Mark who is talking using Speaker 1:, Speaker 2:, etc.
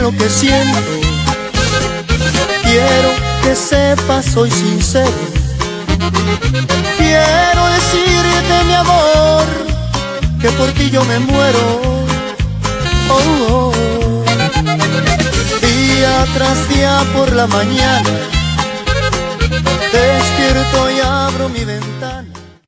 Speaker 1: lo que siento. Quiero que sepas, soy sincero. Quiero decirte, mi amor, que por ti yo me muero. Oh, oh. Día tras día por la mañana despierto y abro mi ventana.